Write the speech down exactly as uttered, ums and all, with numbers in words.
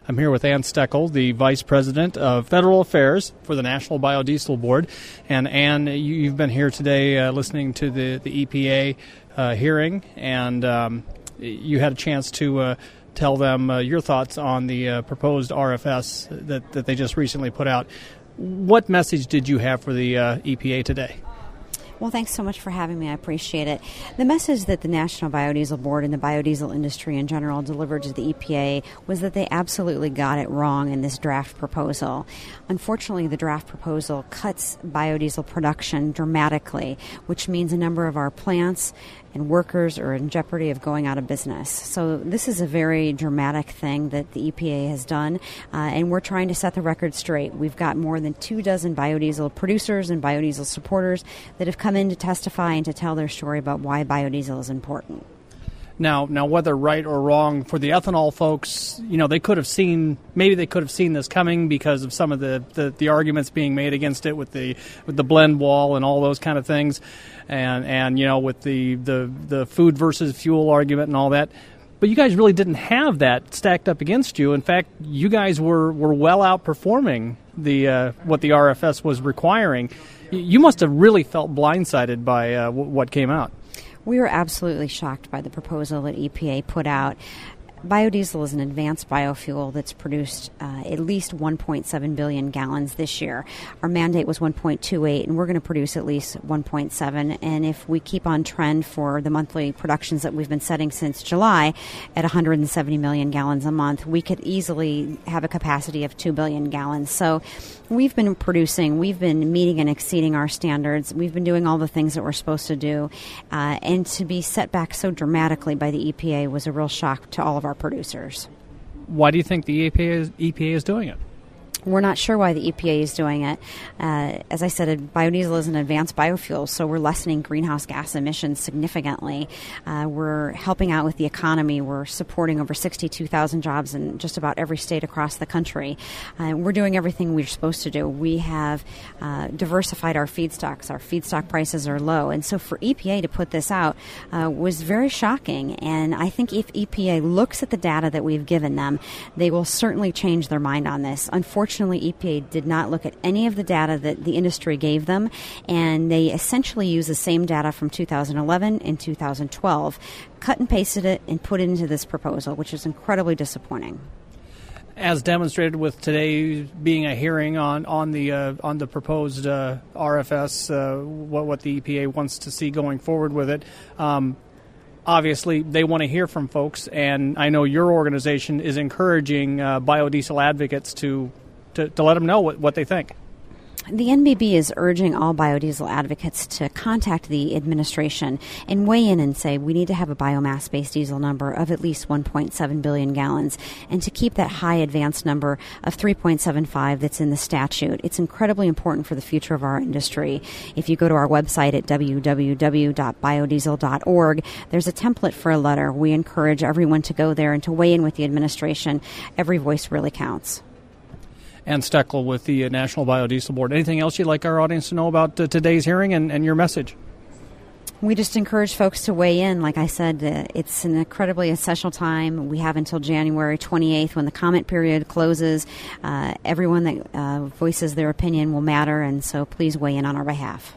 I'm here with Ann Steckel, the Vice President of Federal Affairs for the National Biodiesel Board. And Ann, you, you've been here today uh, listening to the, the E P A uh, hearing, and um, you had a chance to uh, tell them uh, your thoughts on the uh, proposed R F S that, that they just recently put out. What message did you have for the uh, E P A today? Well, thanks so much for having me. I appreciate it. The message that the National Biodiesel Board and the biodiesel industry in general delivered to the E P A was that they absolutely got it wrong in this draft proposal. Unfortunately, the draft proposal cuts biodiesel production dramatically, which means a number of our plants and workers are in jeopardy of going out of business. So this is a very dramatic thing that the E P A has done, uh, and we're trying to set the record straight. We've got more than two dozen biodiesel producers and biodiesel supporters that have come in to testify and to tell their story about why biodiesel is important. Now, now, whether right or wrong, for the ethanol folks, you know, they could have seen, maybe they could have seen this coming because of some of the, the, the arguments being made against it with the with the blend wall and all those kind of things, and and you know, with the, the, the food versus fuel argument and all that. But you guys really didn't have that stacked up against you. In fact, you guys were, were well outperforming the uh, what the R F S was requiring. You must have really felt blindsided by uh, w- what came out. We were absolutely shocked by the proposal that E P A put out. Biodiesel is an advanced biofuel that's produced uh, at least one point seven billion gallons this year. Our mandate was one point two eight, and we're going to produce at least one point seven. And if we keep on trend for the monthly productions that we've been setting since July at one hundred seventy million gallons a month, we could easily have a capacity of two billion gallons. So we've been producing, we've been meeting and exceeding our standards. We've been doing all the things that we're supposed to do. Uh, and to be set back so dramatically by the E P A was a real shock to all of our producers. Why do you think the E P A is, E P A is doing it? We're not sure why the E P A is doing it. Uh, as I said, biodiesel is an advanced biofuel, so we're lessening greenhouse gas emissions significantly. Uh, we're helping out with the economy. We're supporting over sixty-two thousand jobs in just about every state across the country. Uh, we're doing everything we're supposed to do. We have uh, diversified our feedstocks. Our feedstock prices are low. And so for E P A to put this out uh, was very shocking. And I think if E P A looks at the data that we've given them, they will certainly change their mind on this. Unfortunately, Unfortunately, E P A did not look at any of the data that the industry gave them, and they essentially used the same data from two thousand eleven and two thousand twelve, cut and pasted it, and put it into this proposal, which is incredibly disappointing. As demonstrated with today being a hearing on on the uh, on the proposed uh, R F S, uh, what what the E P A wants to see going forward with it. Um, Obviously, they want to hear from folks, and I know your organization is encouraging uh, biodiesel advocates to, to, to let them know what, what they think. The N B B is urging all biodiesel advocates to contact the administration and weigh in and say we need to have a biomass-based diesel number of at least one point seven billion gallons and to keep that high advanced number of three point seven five that's in the statute. It's incredibly important for the future of our industry. If you go to our website at w w w dot biodiesel dot org, there's a template for a letter. We encourage everyone to go there and to weigh in with the administration. Every voice really counts. Ann Steckel with the National Biodiesel Board. Anything else you'd like our audience to know about uh, today's hearing and, and your message? We just encourage folks to weigh in. Like I said, uh, it's an incredibly essential time. We have until January twenty-eighth when the comment period closes. Uh, everyone that uh, voices their opinion will matter, and so please weigh in on our behalf.